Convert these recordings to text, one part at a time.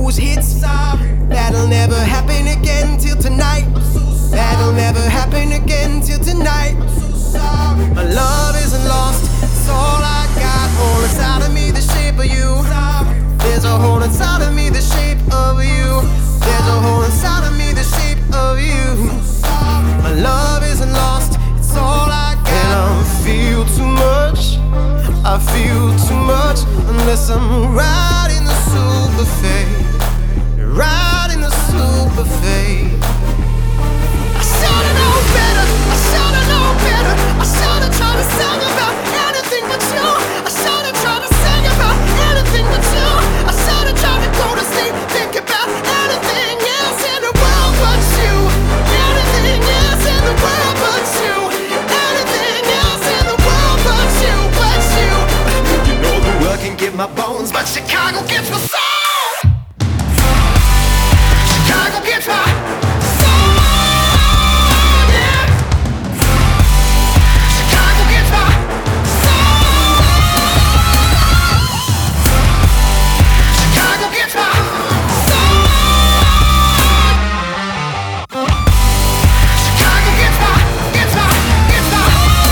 those hits. That'll never happen again till tonight. That'll never happen again till tonight. My love isn't lost, it's all I got. All inside of me, the shape of you. There's a hole inside of me, the shape of you. There's a hole inside of me, the shape of you. My love isn't lost, it's all I got. And I feel too much, I feel too much. Unless I'm riding the super fade, riding the super fade. I should've known better, I should've known better. I should've tried to sing about anything but you. I should've tried to sing about anything but you. I should've tried to go to sleep, think about anything else in the world but you. Anything else in the world but you. Anything else in the world but you, but you. You know the world can get my bones, but Chicago gets my soul. Chicago gets my soul, yeah. Chicago gets my soul. Chicago gets my soul. Chicago gets my, gets my, gets my.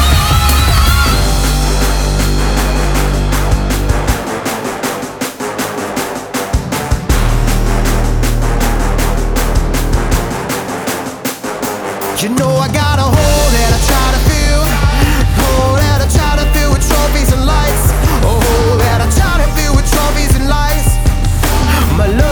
You know I got a hole that I try to fill, hole that I try to fill with trophies and lights, a hole that I try to fill with trophies and lights. My love